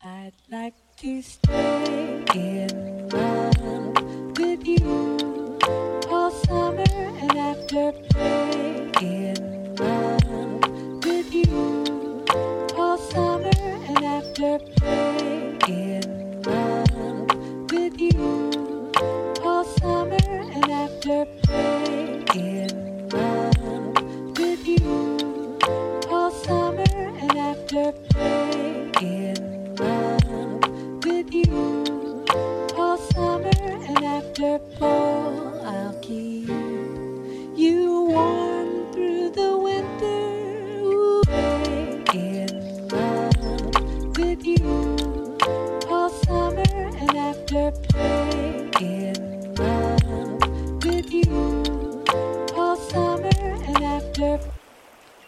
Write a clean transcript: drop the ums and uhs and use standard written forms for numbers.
I'd like to stay in love with you all summer and after play in love with you all summer and after play in love with you all summer and after play in love with you all summer and after play